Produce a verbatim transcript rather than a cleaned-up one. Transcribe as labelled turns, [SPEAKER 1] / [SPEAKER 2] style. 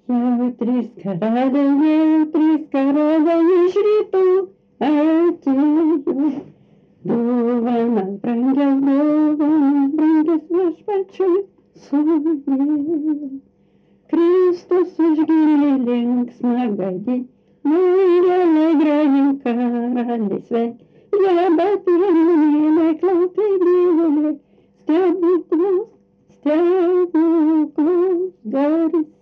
[SPEAKER 1] Jau trys karaliai, jau trys karaliai iš rytų atėjo. Dovanas brangias, dovanas brangias viešpačiui sudėjo. Kristus užgimė linksmą gadį, angelai gražiai karaliai sveik. Ja, Betleemėlė, klaupė didelė, stebuklus, stebuklus darys.